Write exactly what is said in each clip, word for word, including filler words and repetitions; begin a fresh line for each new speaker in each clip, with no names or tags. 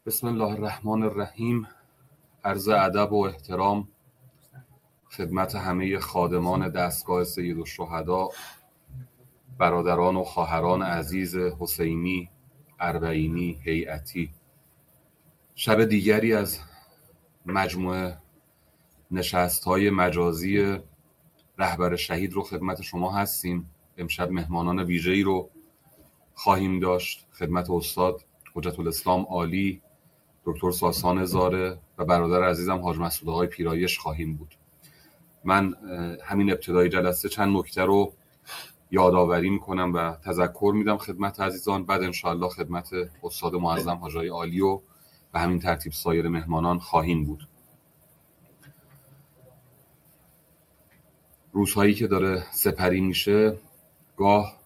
بسم الله الرحمن الرحیم. عرض ادب و احترام خدمت همه خادمان دستگاه سیدالشهدا، برادران و خواهران عزیز حسینی، اربعینی، هیئتی. شب دیگری از مجموعه نشست‌های مجازی رهبر شهید رو خدمت شما هستیم. امشب مهمانان ویژه‌ای رو خواهیم داشت. خدمت استاد حجت الاسلام عالی، دکتر ساسان زاره و برادر عزیزم حاج مسعود آقای پیرایش خواهیم بود. من همین ابتدای جلسه چند نکته رو یادآوری میکنم و تذکر میدم خدمت عزیزان. بعد انشاءالله خدمت استاد معظم حاج آقای عالی و به همین ترتیب سایر مهمانان خواهیم بود. روزهایی که داره سپری میشه، گاه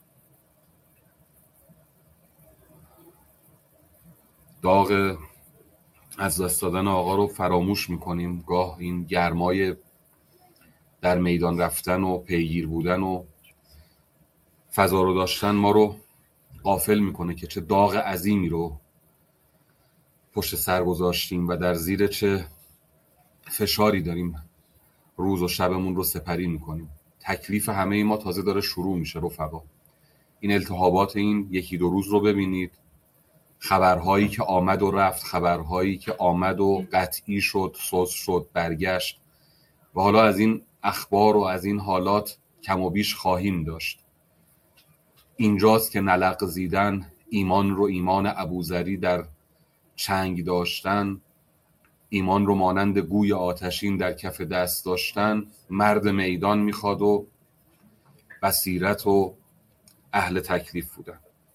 داغ از دست دادن آقا رو فراموش میکنیم، گاه این گرمای در میدان رفتن و پیگیر بودن و فضا رو داشتن ما رو غافل میکنه که چه داغ عظیمی رو پشت سر گذاشتیم و در زیر چه فشاری داریم روز و شبمون رو سپری میکنیم. تکلیف همه ما تازه داره شروع میشه رفقا. این التهابات این یکی دو روز رو ببینید، خبرهایی که آمد و رفت، خبرهایی که آمد و قطعی شد، سوز شد، برگشت، و حالا از این اخبار و از این حالات کم و بیش خواهیم داشت. اینجاست که نلق زیدن، ایمان رو ایمان ابوذری در چنگ داشتن، ایمان رو مانند گوی آتشین در کف دست داشتن، مرد میدان میخواد و بصیرت و اهل تکلیف بودن.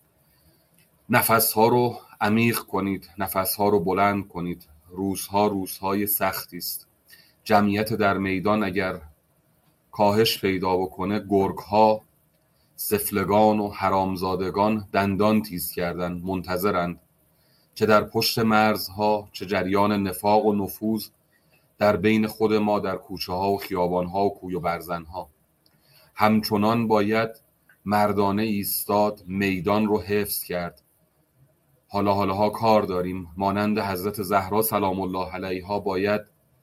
نفسها رو عمیق کنید، نفسها رو بلند کنید. روزها روزهای سختی است. جمعیت در میدان اگر کاهش پیدا بکنه، گرگها، سفلگان و حرامزادگان دندان تیز کردن، منتظرند چه در پشت مرزها، چه جریان نفاق و نفوذ در بین خود ما در کوچه ها و خیابان ها و کوی و برزن ها. همچنان باید مردانه ایستاد، میدان رو حفظ کرد. حالا حالاها کار داریم. مانند حضرت زهرا سلام الله علیها باید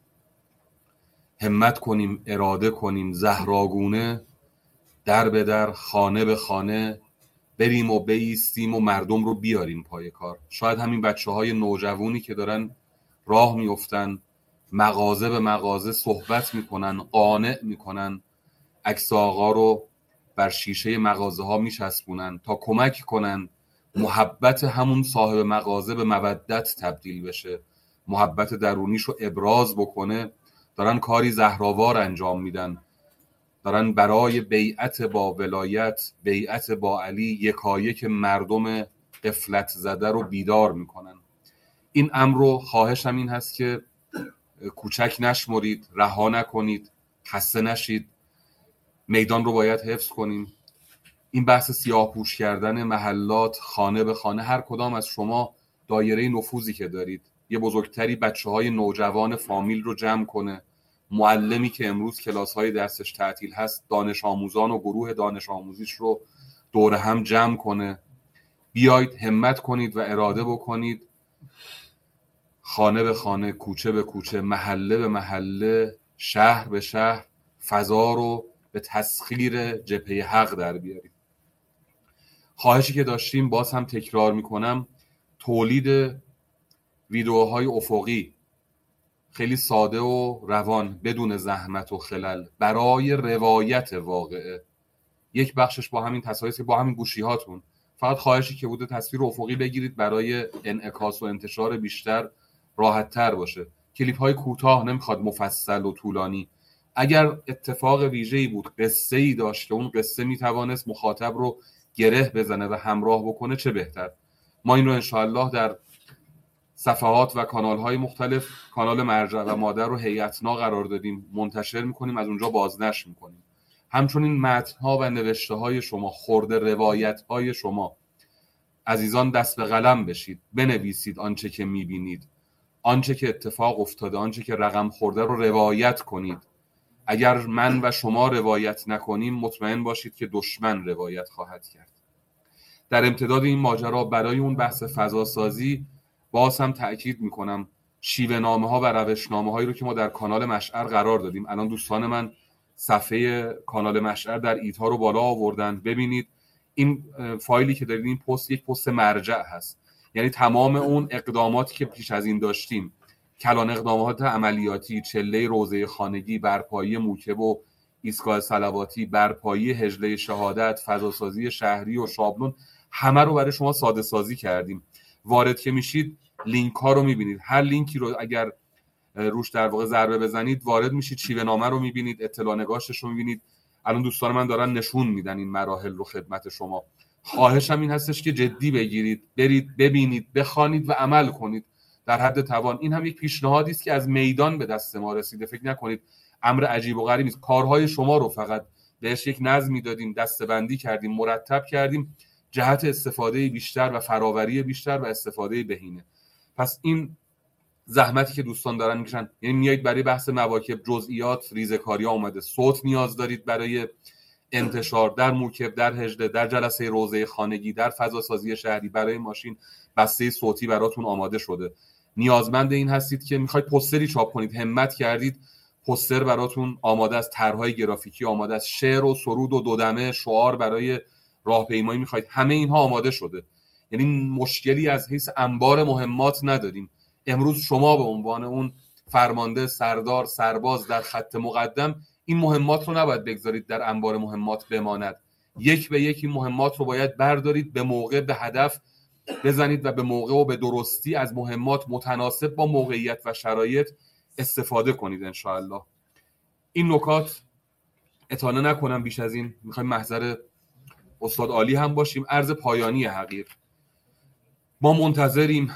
همت کنیم، اراده کنیم، زهراگونه در به در، خانه به خانه بریم و بایستیم و مردم رو بیاریم پای کار. شاید همین بچه های نوجوانی که دارن راه میفتن، مغازه به مغازه صحبت میکنن، قانع میکنن، عکس آقا رو بر شیشه مغازه ها میچسبونن تا کمک کنن محبت همون صاحب مغازه به مودت تبدیل بشه، محبت درونیش رو ابراز بکنه. دارن کاری زهراوار انجام میدن، دارن برای بیعت با ولایت، بیعت با علی، یکایک مردم غفلت زده رو بیدار میکنن. این امر رو خواهشم این هست که کوچک نشمرید، رها نکنید، خسته نشید. میدان رو باید حفظ کنیم. این بحث سیاه پوش کردن محلات، خانه به خانه، هر کدام از شما دایره نفوذی که دارید، یه بزرگتری بچه های نوجوان فامیل رو جمع کنه، معلمی که امروز کلاس های درسش تعطیل هست دانش آموزان و گروه دانش آموزیش رو دور هم جمع کنه. بیایید همت کنید و اراده بکنید. خانه به خانه، کوچه به کوچه، محله به محله، شهر به شهر فضا رو به تسخیر جبهه حق در بیارید. خواهشی که داشتیم باز هم تکرار میکنم، تولید ویدیوهای افقی خیلی ساده و روان، بدون زحمت و خلل، برای روایت واقعه. یک بخشش با همین تصاویر، با همین گوشی هاتون، فقط خواهشی که بوده تصویر افقی بگیرید برای انعکاس و انتشار بیشتر، راحت تر باشه. کلیپ های کوتاه نمیخواد مفصل و طولانی. اگر اتفاق ویژه‌ای بود، قصه‌ای داشت که اون قصه میتوانست مخاطب رو گره بزنه و همراه بکنه، چه بهتر. ما این رو انشاءالله در صفحات و کانال‌های مختلف، کانال مرجع و مادر رو هیئتنا قرار دادیم، منتشر می‌کنیم، از اونجا بازنشر می‌کنیم. همچنین متن‌ها و نوشته‌های شما، خرده روایت‌های شما، عزیزان دست به قلم بشید، بنویسید آنچه که می‌بینید، آنچه که اتفاق افتاده، آنچه که رقم خورده رو روایت کنید. اگر من و شما روایت نکنیم، مطمئن باشید که دشمن روایت خواهد کرد. در امتداد این ماجرا برای اون بحث فضاسازی باز هم تأکید میکنم شیوه نامه ها و روش نامه هایی رو که ما در کانال مشعر قرار دادیم، الان دوستان من صفحه کانال مشعر در ایتا رو بالا آوردن، ببینید این فایلی که دارید، این پست یک پست مرجع هست، یعنی تمام اون اقداماتی که پیش از این داشتیم، کلان اقدامات عملیاتی، چله روضه خانگی، برپایی موکب و ایستگاه صلواتی، برپایی هجله شهادت، فضاسازی شهری و شابلون، همه رو برای شما ساده سازی کردیم. وارد که میشید لینک ها رو میبینید، هر لینکی رو اگر روش در واقع ضربه بزنید وارد میشید، شیوه نامه رو میبینید، اطلاع نگاشش رو میبینید. الان دوستان من دارن نشون میدن این مراحل رو خدمت شما. خواهشم این هستش که جدی بگیرید، برید ببینید، بخوانید و عمل کنید در حد توان. این هم یک پیشنهادی است که از میدان به دست ما رسیده، فکر نکنید امر عجیب و غریبی است. کارهای شما رو فقط بهش یک نظمی دادیم، دسته‌بندی کردیم، مرتب کردیم، جهت استفاده بیشتر و فراوری بیشتر و استفاده بهینه. پس این زحمتی که دوستان دارن میکشن، یعنی میایید برای بحث مواکب، جزئیات، ریزکاری ها اومده، صوت نیاز دارید برای انتشار در موکب، در هجده، در جلسه روضه خانگی، در فضاسازی شهری، برای ماشین بسته صوتی براتون آماده شده. نیازمند این هستید که میخواید پوستری چاپ کنید، همت کردید، پوستر براتون آماده است، طرحهای گرافیکی آماده است، شعر و سرود و دودمه، شعار برای راهپیمایی میخواید، همه اینها آماده شده. یعنی مشکلی از حیث انبار مهمات نداریم. امروز شما به عنوان اون فرمانده، سردار، سرباز در خط مقدم، این مهمات رو نباید بگذارید در انبار مهمات بماند. یک به یک این مهمات رو باید بردارید، به موقع به هدف بزنید و به موقع و به درستی از مهمات متناسب با موقعیت و شرایط استفاده کنید انشاءالله. این نکات اطاله نکنم بیش از این، میخوایم محضر استاد عالی هم باشیم. عرض پایانی حقیر، ما منتظریم،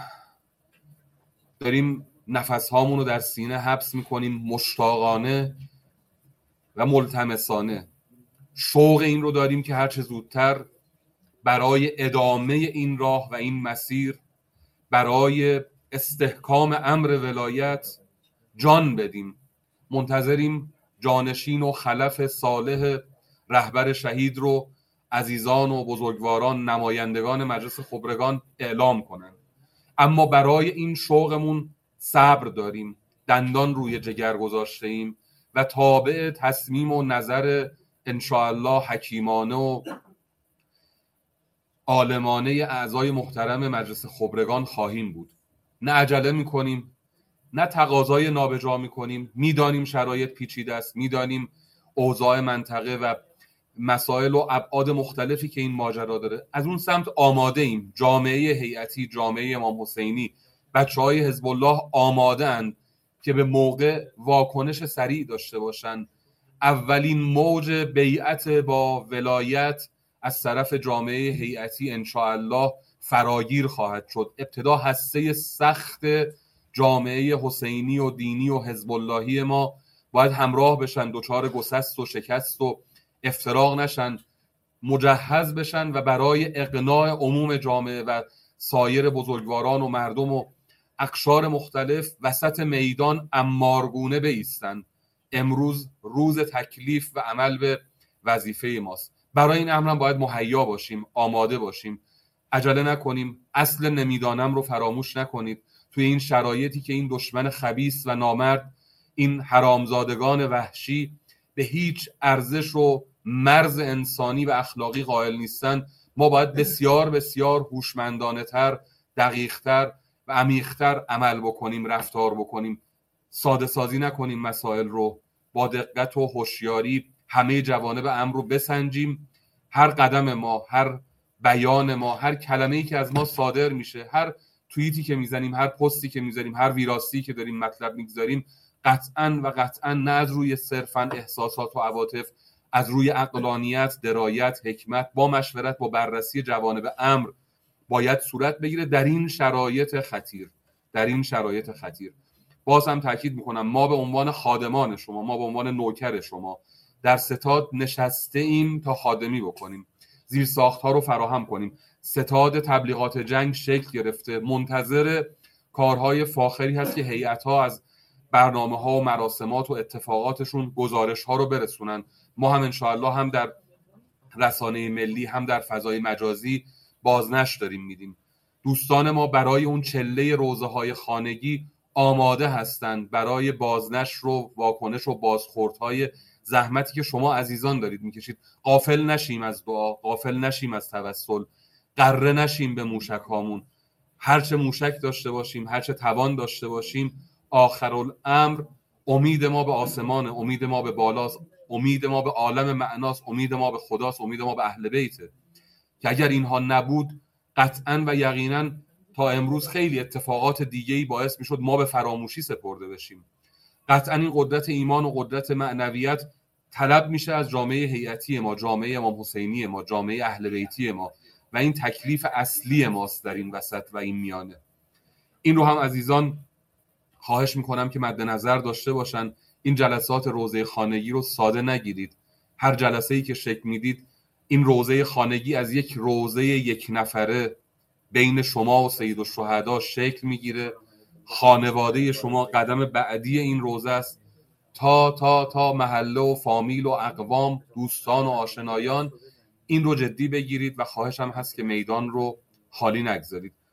داریم نفس هامون رو در سینه حبس میکنیم، مشتاقانه و ملتمسانه شوق این رو داریم که هرچه زودتر برای ادامه این راه و این مسیر، برای استحکام امر ولایت جان بدیم. منتظریم جانشین و خلف صالح رهبر شهید رو عزیزان و بزرگواران، نمایندگان مجلس خبرگان اعلام کنند. اما برای این شوقمون صبر داریم، دندان روی جگر گذاشته ایم و تابع تصمیم و نظر انشاءالله حکیمانه و عالمانه اعضای محترم مجلس خبرگان خواهیم بود. نه عجله میکنیم، نه تقاضای نابجا میکنیم. میدانیم شرایط پیچیده است، میدانیم اوضاع منطقه و مسائل و ابعاد مختلفی که این ماجرا داره. از اون سمت آماده ایم. جامعه هیئتی، جامعه امام حسینی، بچه های حزب الله آماده اند که به موقع واکنش سریع داشته باشند. اولین موج بیعت با ولایت از طرف جامعه هیئتی انشاءالله فراگیر خواهد شد. ابتدا هسته سخت جامعه حسینی و دینی و حزب اللهی ما باید همراه بشن، دچار گسست و شکست و افتراق نشن، مجهز بشن و برای اقناع عموم جامعه و سایر بزرگواران و مردم و اقشار مختلف وسط میدان امارگونه بایستن. امروز روز تکلیف و عمل به وظیفه ماست. برای این امر باید مهیا باشیم، آماده باشیم، عجله نکنیم. اصل نمیدانم رو فراموش نکنید. توی این شرایطی که این دشمن خبیث و نامرد، این حرامزادگان وحشی به هیچ ارزش و مرز انسانی و اخلاقی قائل نیستن، ما باید بسیار بسیار هوشمندانه تر، دقیق تر و عمیق تر عمل بکنیم، رفتار بکنیم. ساده سازی نکنیم مسائل رو، با دقت و هوشیاری همه جوانب امر رو بسنجیم. هر قدم ما، هر بیان ما، هر کلمه‌ای که از ما صادر میشه، هر توییتی که میزنیم، هر پستی که میزنیم، هر ویراستی که داریم مطلب میگذاریم، قطعاً و قطعاً نه از روی صرفاً احساسات و عواطف، از روی عقلانیت، درایت، حکمت، با مشورت، با بررسی جوانب امر باید صورت بگیره در این شرایط خطیر. در این شرایط خطیر باز هم تاکید میکنم، ما به عنوان خادمان شما، ما به عنوان نوکر شما در ستاد نشسته ایم تا خادمی بکنیم، زیر ساختها رو فراهم کنیم. ستاد تبلیغات جنگ شکل گرفته، منتظر کارهای فاخری هست که هیئت‌ها از برنامه‌ها و مراسمات و اتفاقاتشون گزارش‌ها رو برسونن. ما هم انشاءالله هم در رسانه ملی هم در فضای مجازی بازنشر داریم میدیم. دوستان ما برای اون چله روزه های خانگی آماده هستند، برای بازنشر و واکنش و بازخوردهای زحمتی که شما عزیزان دارید میکشید. غافل نشیم از دعا، غافل نشیم از توسل، قره نشیم به موشک هامون. هرچه موشک داشته باشیم، هرچه توان داشته باشیم، آخرالامر امید ما به آسمانه، امید ما به بالاست، امید ما به عالم معناست، امید ما به خداست، امید ما به اهل بیته، که اگر اینها نبود قطعاً و یقیناً تا امروز خیلی اتفاقات دیگه‌ای باعث میشد ما به فراموشی سپرده بشیم. قطعاً این قدرت ایمان و قدرت معنویت طلب میشه از جامعه هیئتی ما، جامعه امام حسینی ما، جامعه اهل بیتی ما، و این تکلیف اصلی ماست در این وسط و این میانه. این رو هم عزیزان خواهش میکنم که مد نظر داشته باشن. این جلسات روزه خانگی رو ساده نگیرید. هر جلسه‌ای که شکل میدید، این روزه خانگی از یک روزه یک نفره بین شما و سید الشهدا شکل میگیره. خانواده شما قدم بعدی این روزه است، تا تا تا محله و فامیل و اقوام، دوستان و آشنایان این رو جدی بگیرید و خواهشم هست که میدان رو خالی نگذارید.